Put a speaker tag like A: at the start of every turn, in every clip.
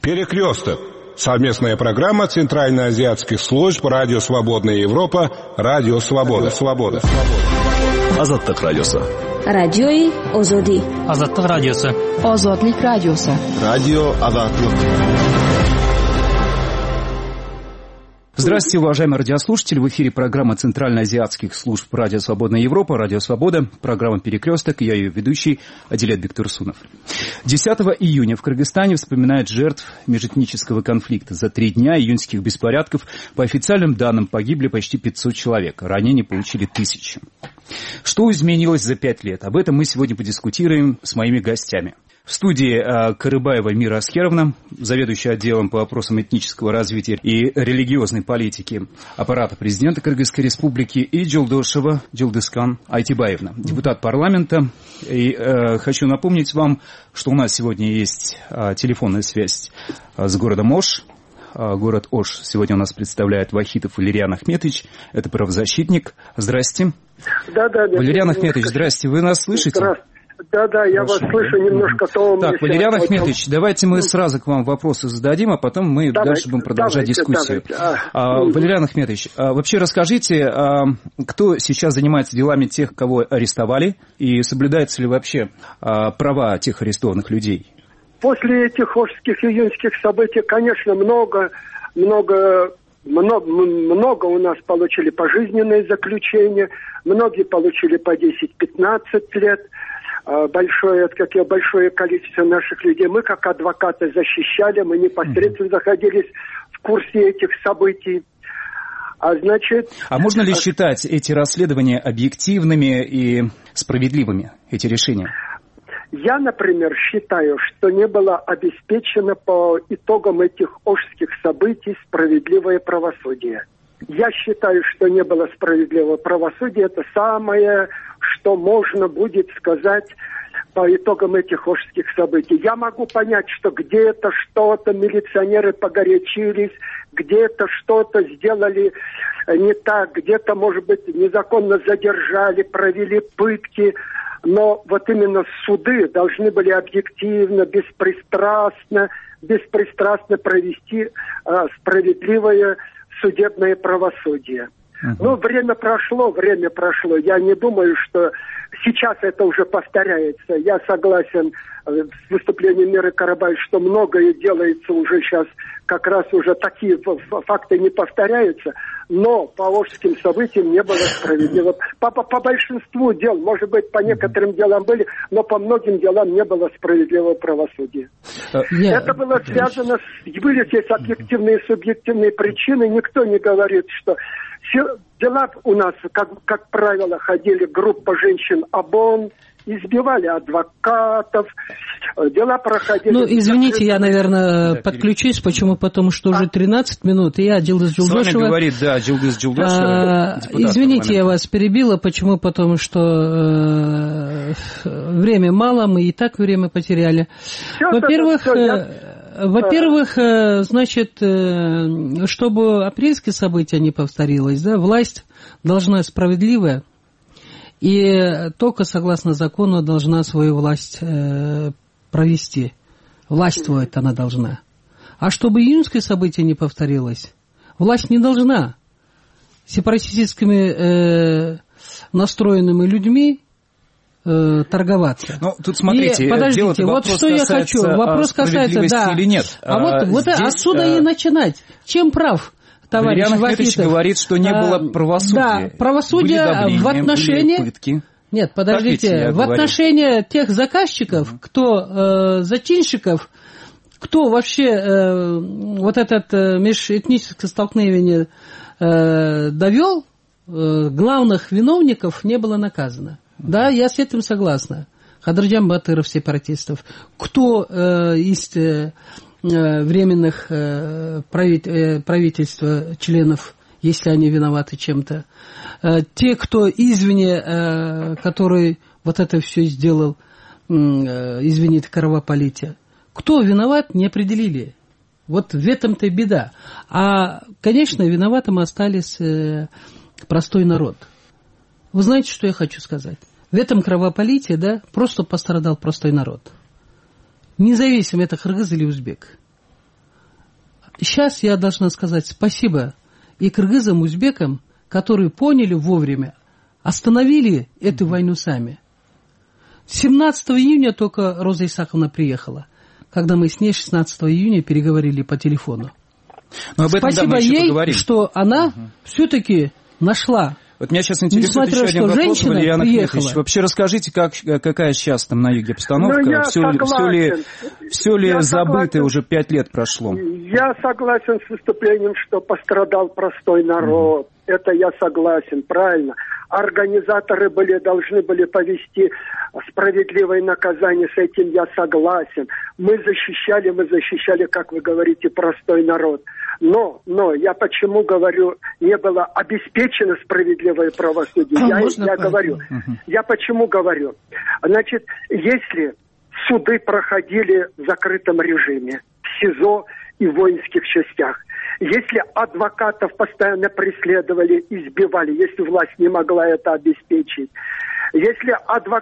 A: Перекресток. Совместная программа Центральноазиатских служб Радио Свободная Европа, Радио Свобода.
B: Азаттык радиосы.
C: Радиои Озоди.
D: Азаттык радиосы.
C: Озодлик радиосы.
B: Радио Азаттык.
E: Здравствуйте, уважаемые радиослушатели. В эфире программа Центральноазиатских служб Радио Свободная Европа, Радио Свобода, программа «Перекресток», и я ее ведущий Адилет Бектурсунов. 10 июня в Кыргызстане вспоминают жертв межэтнического конфликта. За 3 дня июньских беспорядков, по официальным данным, погибли почти 500 человек, ранения получили 1000. Что изменилось за 5 лет? Об этом мы сегодня подискутируем с моими гостями. В студии Карыбаева Мира Аскеровна, заведующая отделом по вопросам этнического развития и религиозной политики аппарата президента Кыргызской Республики, и Жолдошева Жолдыскан Айтибаевна, депутат парламента. И хочу напомнить вам, что у нас сегодня есть телефонная связь с городом Ош. Город Ош сегодня у нас представляет Вахитов Валериан Ахметович, это правозащитник. Здрасте.
F: Да.
E: Валериан Ахметович, здрасте, вы нас слышите?
F: Здравствуйте. Да, я вас слышу немножко.
E: Так, Валериан Ахметович, давайте мы сразу к вам вопросы зададим, а потом мы дальше будем продолжать дискуссию. Валериан Ахметович, вообще расскажите, кто сейчас занимается делами тех, кого арестовали, и соблюдаются ли вообще права тех арестованных людей?
F: После этих ожских июньских событий, конечно, много у нас получили пожизненные заключения, многие получили по 10-15 лет. Большое количество наших людей. Мы, как адвокаты, защищали, мы непосредственно находились в курсе этих событий. А можно
E: ли считать эти расследования объективными и справедливыми, эти решения?
F: Я, например, считаю, что не было обеспечено по итогам этих ожских событий справедливое правосудие. Я считаю, что не было справедливого правосудия. Это самое, что можно будет сказать по итогам этих ожских событий. Я могу понять, что где-то что-то милиционеры погорячились, где-то что-то сделали не так, где-то, может быть, незаконно задержали, провели пытки. Но вот именно суды должны были объективно, беспристрастно провести справедливое судебное правосудие. Ну, время прошло. Я не думаю, что сейчас это уже повторяется. Я согласен с выступлением Миры Карыбаевой, что многое делается уже сейчас, как раз уже такие факты не повторяются. Но по ожским событиям не было справедливо. По большинству дел, может быть, по некоторым делам были, но по многим делам не было справедливого правосудия. Это было связано были здесь объективные и субъективные причины. Никто не говорит, что дела у нас, как правило, ходили группа женщин ОБОН, избивали адвокатов, дела проходили...
G: Ну, извините, я, наверное, подключусь. Почему? Потому что уже 13 минут, и я, Джилдыз Жолдошева...
E: С вами говорит, да, Джилдыз Жолдошева.
G: Извините, я вас перебила. Почему? Потому что время мало, мы и так время потеряли. Во-первых, значит, чтобы апрельские события не повторилось, да, власть должна справедливая, и только согласно закону должна свою власть провести. Властвовать она должна. А чтобы июньское событие не повторилось, власть не должна сепаратистскими настроенными людьми торговаться.
E: Ну, тут смотрите,
G: подождите, вот что я хочу. Вопрос касается, да.
E: Или нет.
G: Вот здесь, отсюда и начинать. Чем прав товарищ
E: Валериан Ахметович говорит, что не было правосудия.
G: Да, правосудие в отношении...
E: Были пытки.
G: Нет, подождите, в отношении тех заказчиков, кто зачинщиков, кто вообще вот этот межэтническое столкновение довел, главных виновников не было наказано. Да, я с этим согласна. Кадыржан Батыров, сепаратистов. Кто из временных правительства, членов, если они виноваты чем-то. Те, кто извне, который вот это все сделал, извините, кровопролитие. Кто виноват, не определили. Вот в этом-то и беда. А, конечно, виноватым остались простой народ. Вы знаете, что я хочу сказать? В этом кровопролитии, да, просто пострадал простой народ. Независимо, это кыргыз или узбек. сейчас я должна сказать спасибо и кыргызам, узбекам, которые поняли вовремя, остановили эту войну сами. 17 июня только Роза Исаковна приехала, когда мы с ней 16 июня переговорили по телефону.
E: Но об этом,
G: спасибо ей, что она все-таки нашла.
E: Вот меня сейчас интересует еще один вопрос, Валерьян Ахметович. Вообще расскажите, какая сейчас там на юге обстановка? Все ли забыто, уже 5 лет прошло?
F: Я согласен с выступлением, что пострадал простой народ. Это я согласен, правильно. Организаторы должны были повести справедливое наказание, с этим я согласен. Мы защищали, как вы говорите, простой народ. Но я почему говорю, не было обеспечено справедливое правосудие? Я почему говорю? Значит, если суды проходили в закрытом режиме, в СИЗО и в воинских частях, если адвокатов постоянно преследовали, избивали, если власть не могла это обеспечить, если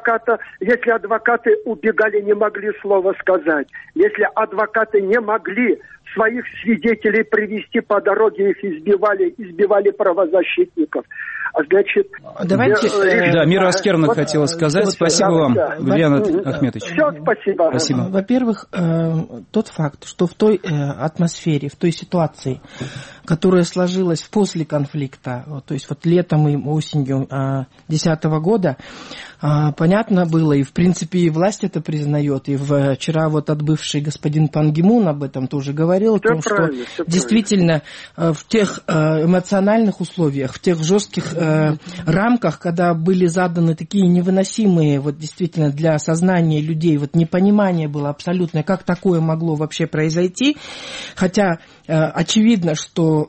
F: адвокаты убегали, не могли слова сказать, если адвокаты не могли своих свидетелей привести по дороге, их избивали правозащитников. Значит,
E: давайте... Мира Аскеровна хотела сказать. Спасибо вам, Валерьян Ахметович.
F: Все, спасибо.
B: Во-первых, тот факт, что в той атмосфере, в той ситуации, которая сложилась после конфликта, то есть вот летом и осенью 2010 года, понятно было, и в принципе и власть это признает, и вчера вот отбывший господин Пан Ги Мун об этом тоже говорил, о том, что действительно в тех эмоциональных условиях, в тех жестких рамках, когда были заданы такие невыносимые, вот действительно для сознания людей, вот непонимание было абсолютное, как такое могло вообще произойти, хотя очевидно, что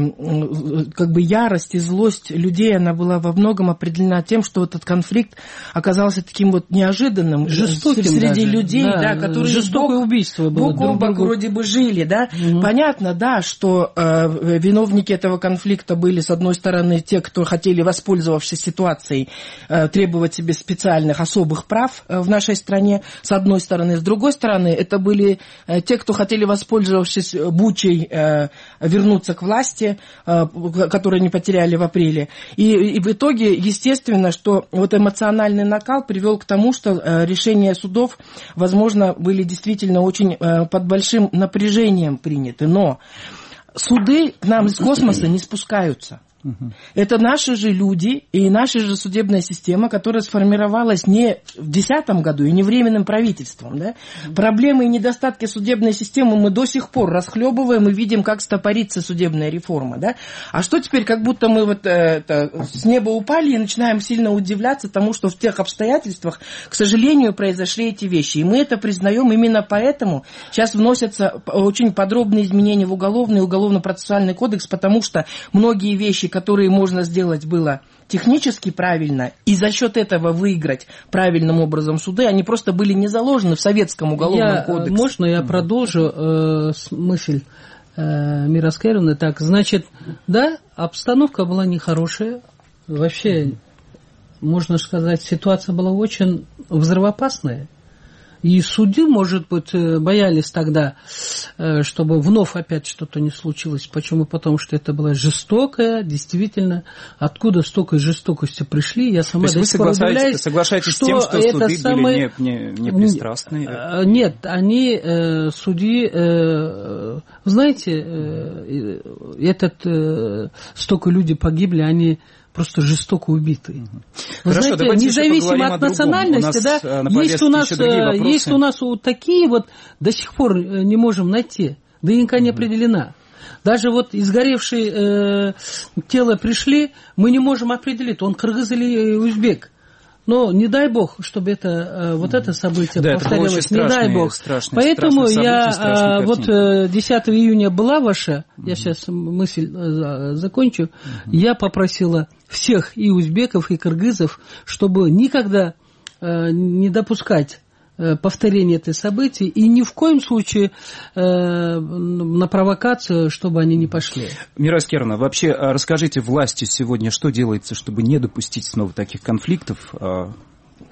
B: как бы ярость и злость людей, она была во многом определена тем, что этот конфликт оказался таким вот неожиданным,
G: жестоким
B: среди
G: даже,
B: людей, которые
G: жестокое убийство было,
B: бок о бок вроде бы жили, да. Понятно, да, что виновники этого конфликта были, с одной стороны, те, кто хотели, воспользовавшись ситуацией, требовать себе специальных особых прав в нашей стране, с одной стороны. С другой стороны, это были те, кто хотели, воспользовавшись Бучей, вернуться к власти, которые они потеряли в апреле. И в итоге, естественно, что вот эмоциональный накал привел к тому, что решения судов, возможно, были действительно очень под большим напряжением приняты. Но суды к нам из космоса не спускаются. Это наши же люди и наша же судебная система, которая сформировалась не в 2010 году и не временным правительством. Да? Проблемы и недостатки судебной системы мы до сих пор расхлебываем и видим, как стопорится судебная реформа. Да? А что теперь, как будто мы вот, с неба упали и начинаем сильно удивляться тому, что в тех обстоятельствах, к сожалению, произошли эти вещи. И мы это признаем, именно поэтому сейчас вносятся очень подробные изменения в уголовный и уголовно-процессуальный кодекс, потому что многие вещи, которые можно сделать было технически правильно, и за счет этого выиграть правильным образом суды, они просто были не заложены в советском уголовном кодексе.
G: Можно я продолжу мысль Миры Аскеровны? Так, значит, да, обстановка была нехорошая. Вообще, можно сказать, ситуация была очень взрывоопасная. И суды, может быть, боялись тогда, чтобы вновь опять что-то не случилось. Почему? Потому что это была жестокая, действительно, откуда столько жестокости пришли. Я сама
E: до сих пор удивляюсь, соглашаетесь с тем, что суды были не пристрастные?
G: Нет, они, судьи, знаете, столько людей погибли, они просто жестоко убиты. Вы
E: Хорошо,
G: знаете, независимо от национальности, да, есть у нас вот такие вот до сих пор не можем найти, ДНК не определена. Даже вот изгоревшие тело пришли, мы не можем определить, он кыргыз или узбек. Но не дай бог, чтобы это, вот это событие повторилось. Не дай бог. Поэтому я вот 10 июня была ваша, я сейчас мысль закончу, я попросила всех и узбеков, и кыргызов, чтобы никогда не допускать повторение этой событий и ни в коем случае на провокацию, чтобы они не пошли.
E: Мира Аскеровна, вообще расскажите власти сегодня, что делается, чтобы не допустить снова таких конфликтов?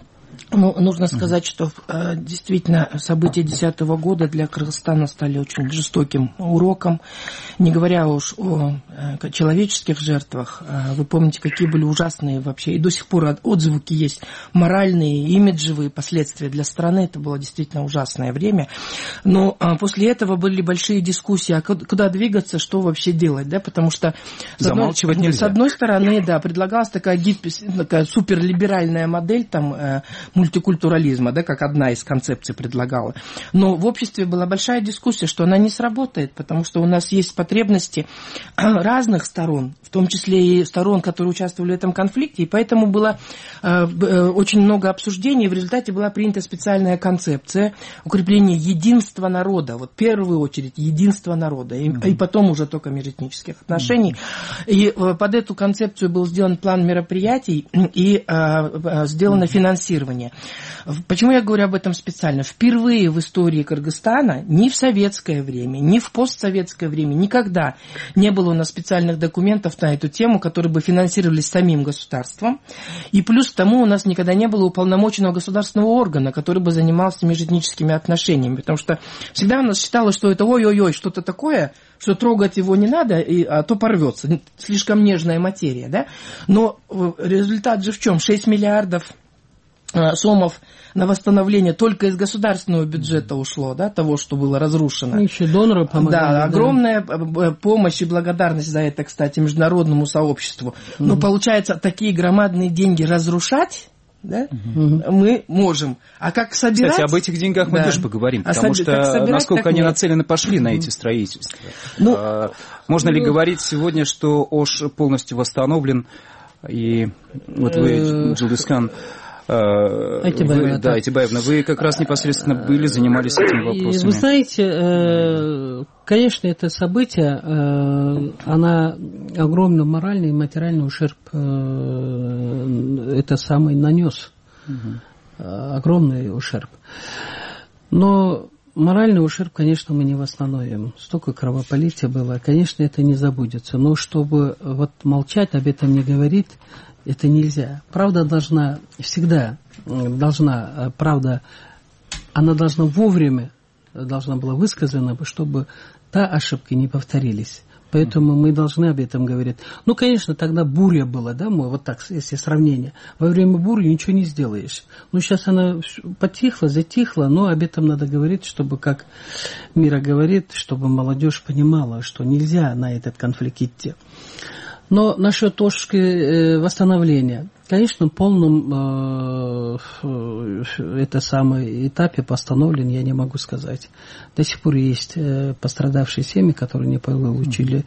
B: Ну, нужно сказать, что действительно события 2010 года для Кыргызстана стали очень жестоким уроком, не говоря уж о человеческих жертвах. Вы помните, какие были ужасные вообще, и до сих пор отзвуки есть, моральные, имиджевые последствия для страны. Это было действительно ужасное время. Но после этого были большие дискуссии, а куда двигаться, что вообще делать, да, потому что
E: замалчивать нельзя.
B: С одной стороны, да, предлагалась такая суперлиберальная модель, там, мультикультурализма, да, как одна из концепций предлагала. Но в обществе была большая дискуссия, что она не сработает, потому что у нас есть потребности разных сторон, в том числе и сторон, которые участвовали в этом конфликте, и поэтому было очень много обсуждений, в результате была принята специальная концепция укрепления единства народа, вот в первую очередь единства народа, и потом уже только межэтнических отношений. И под эту концепцию был сделан план мероприятий и сделано финансирование. Почему я говорю об этом специально? Впервые в истории Кыргызстана ни в советское время, ни в постсоветское время никогда не было у нас специальных документов на эту тему, которые бы финансировались самим государством. И плюс к тому у нас никогда не было уполномоченного государственного органа, который бы занимался межэтническими отношениями. Потому что всегда у нас считалось, что это ой-ой-ой, что-то такое, что трогать его не надо, а то порвется. Слишком нежная материя, да? Но результат же в чем? 6 миллиардов сомов на восстановление только из государственного бюджета ушло, да, того, что было разрушено.
G: Еще доноры помогали.
B: Да, огромная помощь и благодарность за это, кстати, международному сообществу. Но получается, такие громадные деньги разрушать, да, мы можем. А как собирать...
E: Кстати, об этих деньгах мы тоже поговорим, потому что насколько они нацелены пошли на эти строительства. Можно ли говорить сегодня, что Ош полностью восстановлен, и вот вы, Джилдыскан, Айтибаевна, вы как раз непосредственно были, занимались этими вопросами.
G: Вы знаете, конечно, это событие, она огромный моральный и материальный ущерб это самый нанес. Огромный ущерб. Но моральный ущерб, конечно, мы не восстановим. Столько кровопролития было, конечно, это не забудется. Но чтобы вот молчать, об этом не говорить, это нельзя. Правда должна всегда, правда, она должна вовремя, должна была высказана, чтобы ошибки не повторились. Поэтому мы должны об этом говорить. Ну, конечно, тогда буря была, да, вот так, если сравнение. Во время бури ничего не сделаешь. Ну, сейчас она потихла, затихла, но об этом надо говорить, чтобы, как Мира говорит, чтобы молодежь понимала, что нельзя на этот конфликт идти. Но насчет восстановления, конечно, в полном этапе постановлен, я не могу сказать. До сих пор есть пострадавшие семьи, которые не получили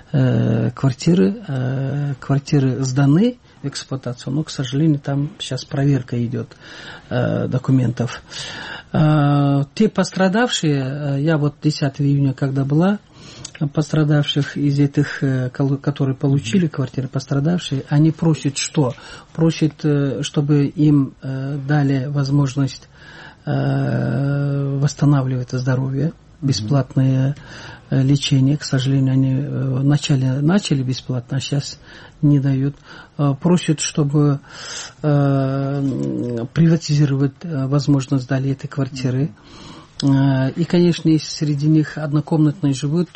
G: квартиры. Квартиры сданы в эксплуатацию, но, к сожалению, там сейчас проверка идет документов. Те пострадавшие, я вот 10 июня, когда была, пострадавших из этих, которые получили квартиры, пострадавшие, они просят что? Просят, чтобы им дали возможность восстанавливать здоровье, бесплатное лечение. К сожалению, они вначале начали бесплатно, а сейчас не дают. Просят, чтобы приватизировать возможность дали этой квартиры. И, конечно, есть среди них однокомнатные живут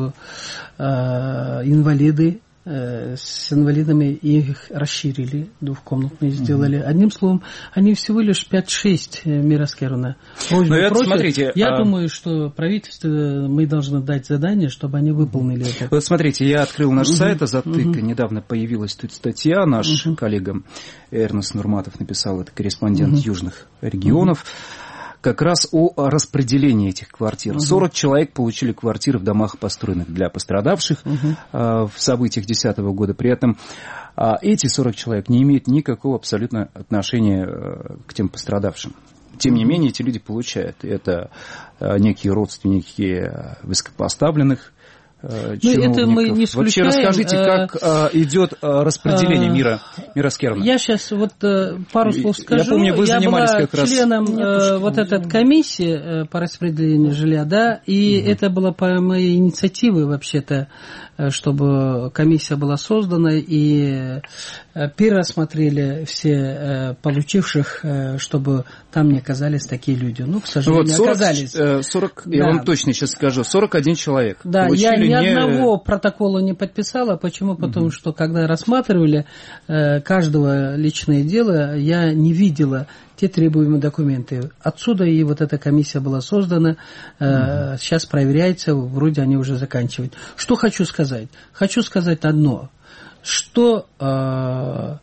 G: инвалиды. С инвалидами их расширили, двухкомнатные сделали. Одним словом, они всего лишь 5-6 Мираскеровна.
E: Смотрите,
G: я думаю, что правительство, мы должны дать задание, чтобы они выполнили это.
E: Вот смотрите, я открыл наш сайт «Азаттык», недавно появилась тут статья, наш коллега Эрнест Нурматов написал, это корреспондент южных регионов, как раз о распределении этих квартир. 40 человек получили квартиры в домах, построенных для пострадавших в событиях 2010 года. При этом эти 40 человек не имеют никакого абсолютно отношения к тем пострадавшим. Тем не менее, эти люди получают. Это некие родственники высокопоставленных чиновников.
G: Это мы не исключаем.
E: Вообще расскажите, как идет распределение Мира Аскеровна.
G: Я сейчас пару слов скажу.
E: Я помню, вы занимались
G: была
E: как раз
G: членом этой комиссии по распределению жилья, да, и это было по моей инициативе вообще-то, чтобы комиссия была создана и переосмотрели все получивших, чтобы там не оказались такие люди. К сожалению,
E: 40,
G: оказались.
E: 40, да. Я вам точно сейчас скажу, 41 человек.
G: Да, я ни одного протокола не подписала. Почему? Потому что, когда рассматривали каждого личное дело, я не видела те требуемые документы. Отсюда и вот эта комиссия была создана, сейчас проверяется, вроде они уже заканчивают. Что хочу сказать? Хочу сказать одно, что во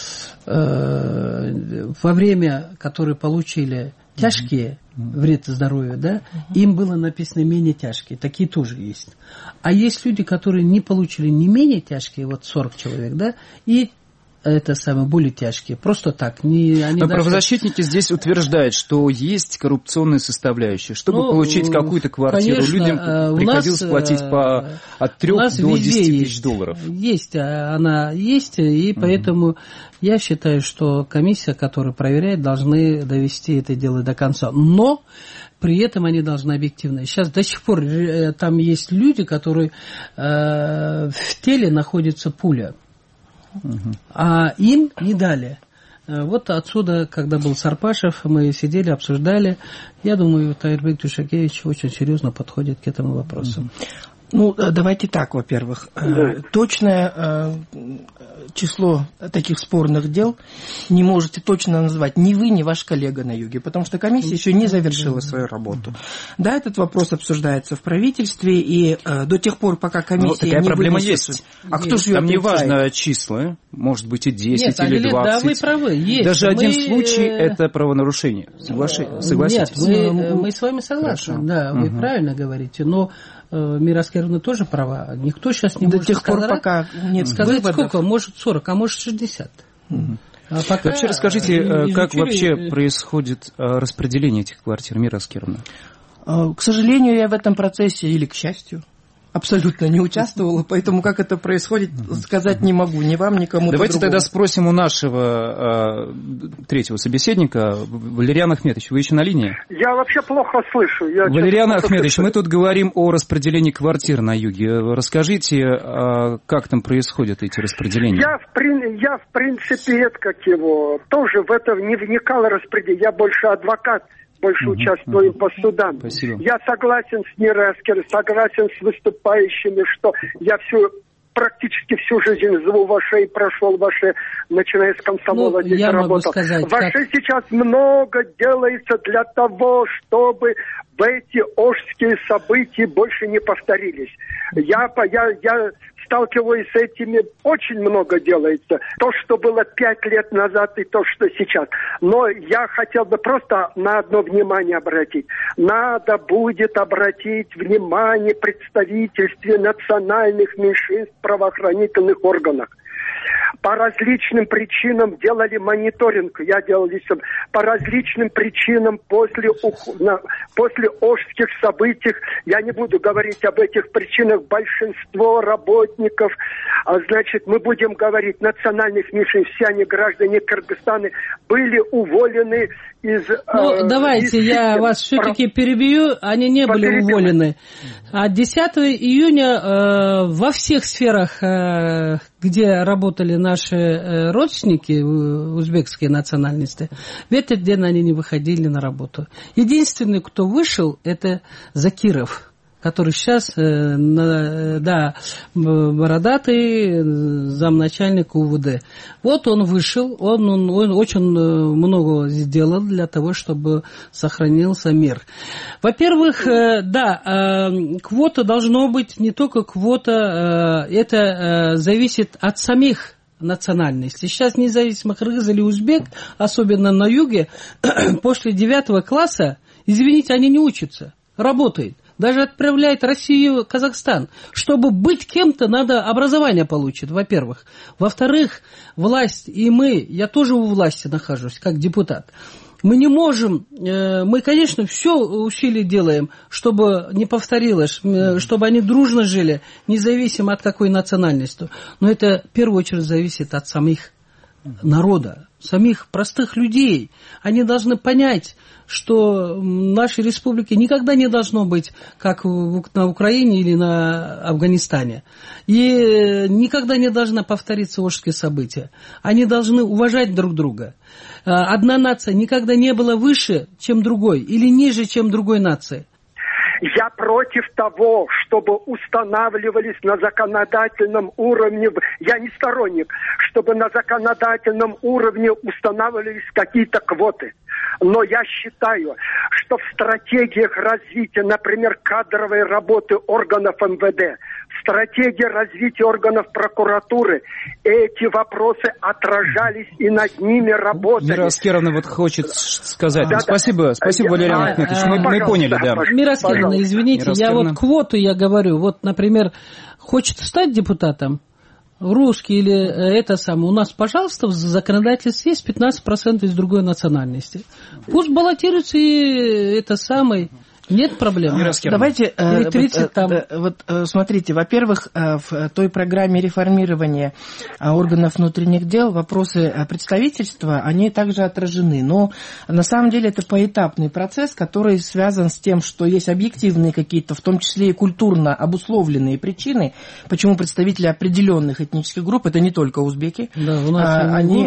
G: время, которые получили тяжкие вред здоровью, да, им было написано менее тяжкие, такие тоже есть. А есть люди, которые не получили не менее тяжкие, 40 человек, да, и это самые более тяжкие. Просто так. Но
E: правозащитники здесь утверждают, что есть коррупционная составляющая. Чтобы получить какую-то квартиру, конечно, людям приходилось платить от 3 до 10 тысяч долларов.
G: Есть, она есть, и поэтому я считаю, что комиссия, которая проверяет, должны довести это дело до конца. Но при этом они должны объективно. Сейчас до сих пор там есть люди, которые в теле находится пуля. А им не дали. Вот отсюда, когда был Сарпашев, мы сидели, обсуждали. Я думаю, Таирбек Тушакевич очень серьезно подходит к этому вопросу.
B: Давайте так, во-первых. Точное число таких спорных дел не можете точно назвать ни вы, ни ваш коллега на юге, потому что комиссия еще не завершила свою работу. Да, этот вопрос обсуждается в правительстве, и до тех пор, пока комиссия не
E: проблема
B: вынесет...
E: есть.
B: А кто же ее
E: там не важно числа, может быть и 10
G: Нет,
E: или 20.
G: Да, вы правы. Есть.
E: Даже один случай – это правонарушение. Согласитесь?
G: Нет, мы с вами согласны. Хорошо. Да, вы правильно говорите, но Мира Аскеровна тоже права. Никто сейчас не может
B: до тех пор, пока нет
G: сказать, сколько, может 40, а может 60.
B: А
E: пока вообще расскажите, как вообще происходит распределение этих квартир, Мира Аскеровна?
B: К сожалению, я в этом процессе, или к счастью, абсолютно не участвовала, поэтому как это происходит, сказать не могу, ни вам, никому.
E: Давайте тогда спросим у нашего третьего собеседника. Валериан Ахметович, вы еще на линии?
F: Я вообще плохо слышу.
E: Валериан Ахметович, мы тут говорим о распределении квартир на юге. Расскажите, как там происходят эти распределения?
F: Я в принципе, тоже в это не вникал распределение. Я больше адвокат. Больше участвуем по судам.
E: Спасибо.
F: Я согласен с Мирой Аскеровной, согласен с выступающими, что я практически всю жизнь в Ваше прошел, начиная с комсомола, здесь работал. Ваше сейчас много делается для того, чтобы эти ожские события больше не повторились. Я сталкиваюсь с этими, очень много делается. То, что было 5 лет назад, и то, что сейчас. Но я хотел бы просто на одно внимание обратить. Надо будет обратить внимание представительстве национальных меньшинств в правоохранительных органах. По различным причинам делали мониторинг, я делал лично, по различным причинам после ожских событий, я не буду говорить об этих причинах, большинство работников, мы будем говорить, национальных меньшинств, все они граждане Кыргызстана, были уволены из...
G: давайте я вас все-таки перебью, они не были уволены. А 10 июня во всех сферах, где работали наши родственники, узбекские национальности, в этот день они не выходили на работу. Единственный, кто вышел, это Закиров, который сейчас, бородатый замначальник УВД. Вот он вышел, он очень много сделал для того, чтобы сохранился мир. Во-первых, квота должно быть, не только квота, это зависит от самих национальностей. Сейчас независимо кыргыз или узбек, особенно на юге, после 9 класса, извините, они не учатся, работают. Даже отправляет Россию, Казахстан. Чтобы быть кем-то, надо образование получить, во-первых. Во-вторых, власть и мы, я тоже у власти нахожусь, как депутат. Мы не можем, мы, конечно, все усилия делаем, чтобы не повторилось, чтобы они дружно жили, независимо от какой национальности. Но это в первую очередь зависит от самих народа, самих простых людей. Они должны понять, что в нашей республике никогда не должно быть, как на Украине или на Афганистане. И никогда не должна повториться Ошские события. Они должны уважать друг друга. Одна нация никогда не была выше, чем другой, или ниже, чем другой нации.
F: Я против того, чтобы устанавливались на законодательном уровне, я не сторонник, чтобы на законодательном уровне устанавливались какие-то квоты. Но я считаю, что в стратегиях развития, например, кадровой работы органов МВД, в стратегии развития органов прокуратуры, эти вопросы отражались и над ними работали.
E: Мира Аскеровна вот хочет сказать.
F: Да,
E: спасибо, Валерий Ахметович, мы поняли, да.
G: Мира Аскеровна, извините, я вот квоту я говорю. Вот, например, хочет стать депутатом, русский или это самое, у нас, пожалуйста, в законодательстве есть 15% из другой национальности. Пусть баллотируется и это самое. Нет проблем.
B: Давайте, смотрите, во-первых, в той программе реформирования органов внутренних дел вопросы представительства, они также отражены. Но на самом деле это поэтапный процесс, который связан с тем, что есть объективные какие-то, в том числе и культурно обусловленные причины, почему представители определенных этнических групп, это не только узбеки, они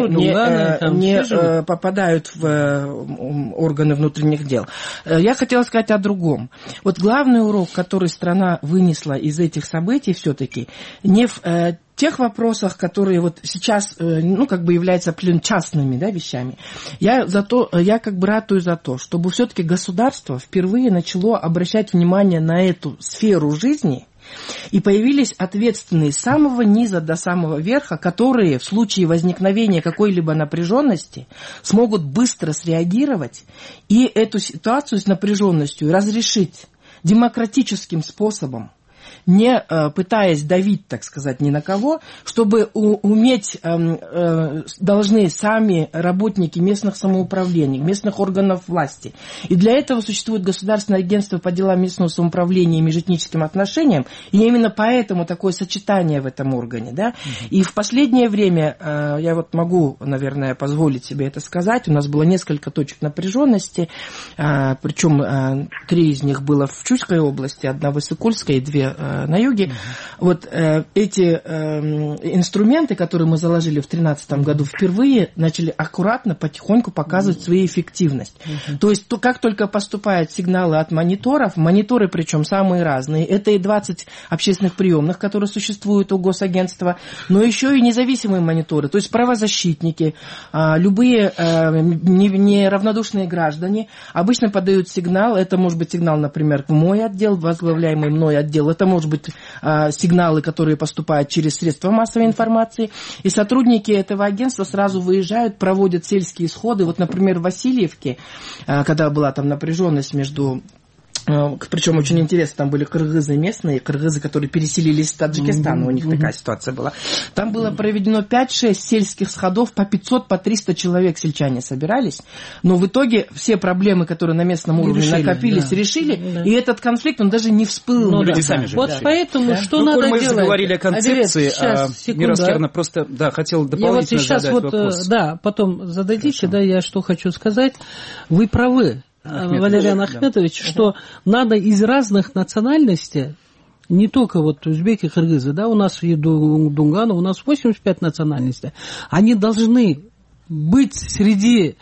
B: не попадают в органы внутренних дел. Я хотела сказать о другом. Вот главный урок, который страна вынесла из этих событий все-таки, не в тех вопросах, которые вот сейчас, являются частными, вещами. Я ратую за то, чтобы все-таки государство впервые начало обращать внимание на эту сферу жизни, и появились ответственные с самого низа до самого верха, которые в случае возникновения какой-либо напряженности смогут быстро среагировать и эту ситуацию с напряженностью разрешить демократическим способом, не пытаясь давить, так сказать, ни на кого, чтобы уметь должны сами работники местных самоуправлений, местных органов власти. И для этого существует Государственное агентство по делам местного самоуправления и межэтническим отношениям, и именно поэтому такое сочетание в этом органе. Да? И в последнее время, я могу, наверное, позволить себе это сказать, у нас было несколько точек напряженности, причем 3 из них было в Чуйской области, 1 в Иссык-Кульской и 2 на юге. Вот эти инструменты, которые мы заложили в 2013 году, впервые начали аккуратно, потихоньку показывать свою эффективность. То есть, как только поступают сигналы от мониторов, мониторы причем самые разные, это и 20 общественных приемных, которые существуют у госагентства, но еще и независимые мониторы, то есть правозащитники, любые неравнодушные граждане обычно подают сигнал, это может быть сигнал, например, в мой отдел, возглавляемый мной отдел, это может быть сигналы, которые поступают через средства массовой информации, и сотрудники этого агентства сразу выезжают, проводят сельские сходы. Вот, например, в Васильевке, когда была там напряженность между... Причем очень интересно, там были кыргызы местные, кыргызы, которые переселились из Таджикистана, у них такая ситуация была. Там было проведено 5-6 сельских сходов, по 500, по 300 человек сельчане собирались, но в итоге все проблемы, которые на местном уровне накопились, решили, и этот конфликт, он даже не всплыл.
E: Люди сами же.
G: Вот поэтому, что надо делать?
E: Мы заговорили о концепции, Мира Аскеровна просто, хотела дополнительно задать вопрос.
G: Потом зададите, я что хочу сказать. Вы правы, Валерий Ахметович, что надо из разных национальностей, не только узбеки, кыргызы, у нас и дунганы, у нас 85 национальностей, они должны быть среди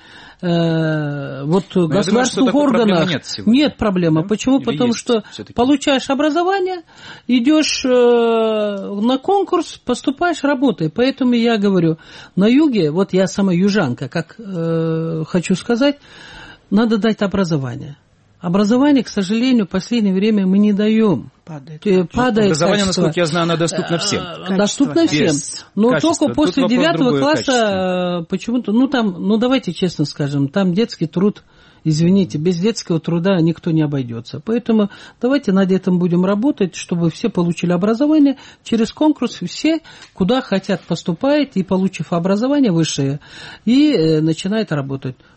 G: государственных органов. Нет проблемы. Почему? Потому что получаешь образование, идешь на конкурс, поступаешь, работай. Поэтому я говорю, на юге, я сама южанка, как хочу сказать, надо дать образование. Образование, к сожалению, в последнее время мы не даем. Падает
E: образование, насколько я знаю, оно доступно всем.
G: Доступно всем. Но только после 9 класса почему-то, давайте честно скажем, там детский труд, извините, без детского труда никто не обойдется. Поэтому давайте над этим будем работать, чтобы все получили образование. Через конкурс все, куда хотят, поступают, и, получив образование высшее, и начинают работать.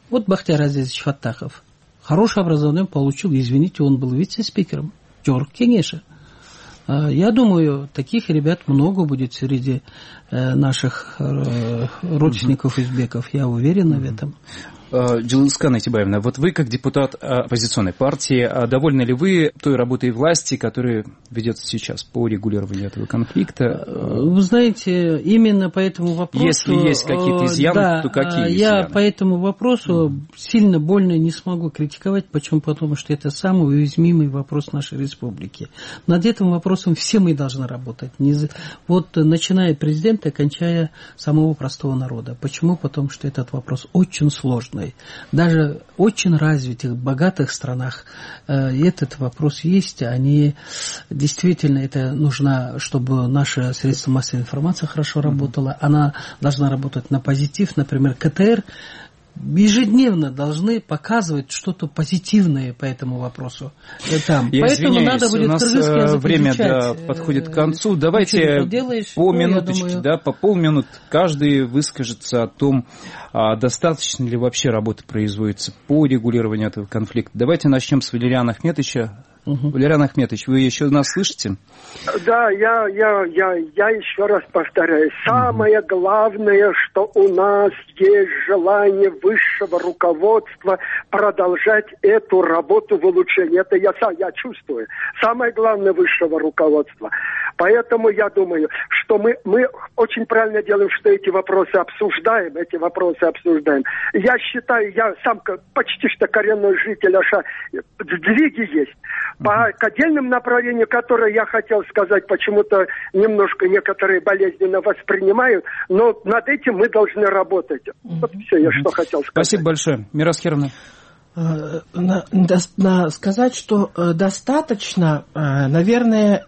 G: Вот Бахтияр Азизович Фаттахов. Хорошее образование получил, извините, он был вице-спикером Жорық кеңеші. Я думаю, таких ребят много будет среди наших родственников узбеков. Я уверена в этом.
E: Джилыскан Айтибаевна, вот вы, как депутат оппозиционной партии, довольны ли вы той работой власти, которая ведется сейчас по регулированию этого конфликта?
G: Вы знаете, именно по этому вопросу...
E: Если есть какие-то изъяны, то какие изъяны?
G: Я по этому вопросу сильно больно не смогу критиковать. Почему? Потому что это самый уязвимый вопрос нашей республики. Над этим вопросом все мы должны работать. Вот начиная от президента, кончая самого простого народа. Почему? Потому что этот вопрос очень сложный. Даже в очень развитых, богатых странах этот вопрос есть. Они действительно, это нужно, чтобы наше средство массовой информации хорошо работало. Она должна работать на позитив. Например, КТР ежедневно должны показывать что-то позитивное по этому вопросу. Там.
E: Я
G: Поэтому
E: извиняюсь,
G: надо будет
E: у нас время подходит к концу. Давайте по минуточке, по полминут каждый выскажется о том, достаточно ли вообще работы производится по регулированию этого конфликта. Давайте начнем с Валериана Ахметовича. Валериан Ахметович, вы еще нас слышите?
F: Да, я еще раз повторяю. Самое главное, что у нас есть желание высшего руководства продолжать эту работу в улучшении. Это я чувствую. Самое главное высшего руководства. Поэтому я думаю, что мы очень правильно делаем, что эти вопросы обсуждаем. Я считаю, я сам почти что коренной житель Аша, сдвиги есть. По отдельным направлениям, которые я хотел сказать, почему-то немножко некоторые болезненно воспринимают, но над этим мы должны работать. Вот все, я что хотел сказать.
E: Спасибо большое. Мирас Херовна.
B: Сказать, что достаточно, наверное,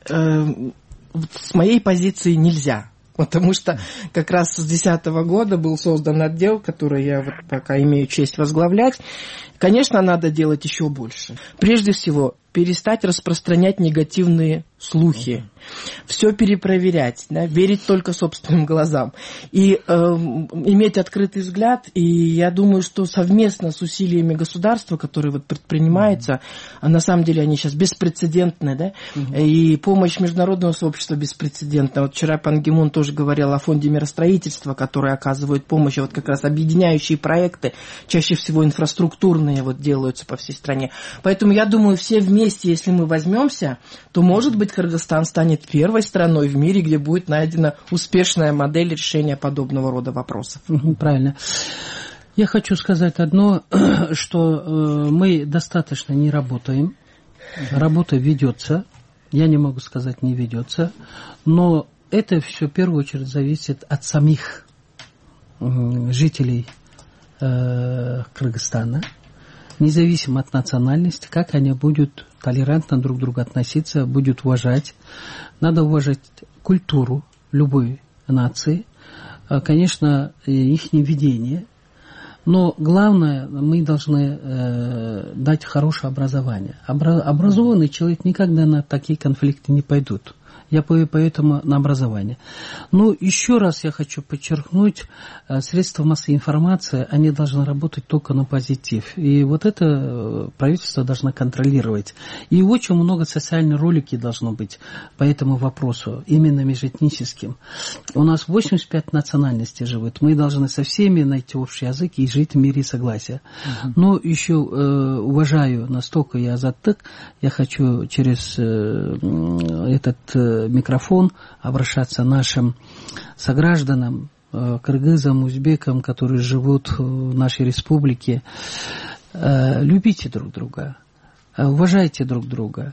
B: с моей позиции нельзя. Потому что как раз с 2010 года был создан отдел, который я вот пока имею честь возглавлять. Конечно, надо делать еще больше. Прежде всего, перестать распространять негативные слухи. Все перепроверять, верить только собственным глазам. И иметь открытый взгляд. И я думаю, что совместно с усилиями государства, которые вот предпринимаются, на самом деле они сейчас беспрецедентны, и помощь международного сообщества беспрецедентна. Вот вчера Пан Ги Мун тоже говорил о фонде миростроительства, который оказывает помощь, вот как раз объединяющие проекты, чаще всего инфраструктурные вот делаются по всей стране. Поэтому я думаю, все вместе, если мы возьмемся, то, может быть, Кыргызстан станет первой страной в мире, где будет найдена успешная модель решения подобного рода вопросов.
G: Правильно. Я хочу сказать одно, что мы достаточно не работаем. Работа ведется. Я не могу сказать, не ведется. Но это все в первую очередь зависит от самих жителей Кыргызстана. Независимо от национальности, как они будут толерантно друг к другу относиться, будут уважать. Надо уважать культуру любой нации, конечно, их видение. Но главное, мы должны дать хорошее образование. Образованный человек никогда на такие конфликты не пойдут. Я поэтому на образование. Но еще раз я хочу подчеркнуть, средства массовой информации, они должны работать только на позитив. И вот это правительство должно контролировать. И очень много социальных роликов должно быть по этому вопросу, именно межэтническим. У нас 85 национальностей живут. Мы должны со всеми найти общий язык и жить в мире и согласии. Но еще уважаю настолько я Азаттык, я хочу через этот микрофон обращаться нашим согражданам, кыргызам, узбекам, которые живут в нашей республике. Любите друг друга, уважайте друг друга.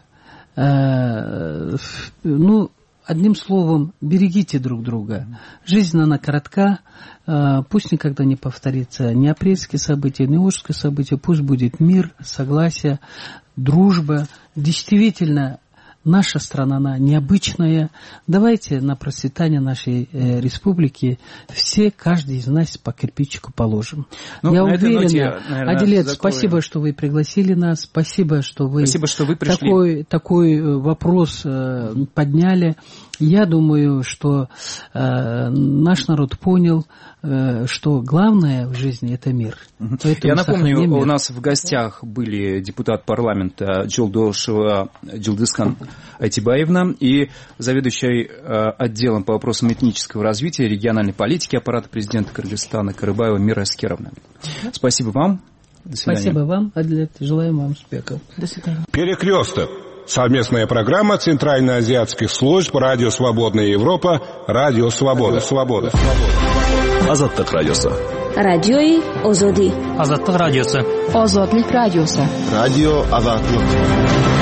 G: Ну, одним словом, берегите друг друга. Жизнь, она коротка, пусть никогда не повторится ни апрельские события, ни ужские события, пусть будет мир, согласие, дружба. Действительно, Наша страна, она необычная. Давайте на процветание нашей республики каждый из нас по кирпичику положим. Я уверена, Адилет, спасибо, что вы пригласили нас, спасибо, что вы пришли. Такой вопрос подняли. Я думаю, что наш народ понял, что главное в жизни – это мир.
E: Я напомню, у нас в гостях были депутат парламента Жолдошева Джилдыскан Айтибаевна и заведующий отделом по вопросам этнического развития и региональной политики аппарата президента Кыргызстана Карыбаева Мира Аскеровна. Спасибо вам. До свидания. Спасибо
G: вам, Адлет. Желаем вам успехов.
B: До свидания.
A: Перекресток. Совместная программа Центральноазиатских служб Радио Свободная Европа, Радио Свобода.
D: Азаттык радиосы.
C: Радиои Озоди.
H: Азаттык радиосы.
C: Озодлик радиосы.
D: Радио Азаттык.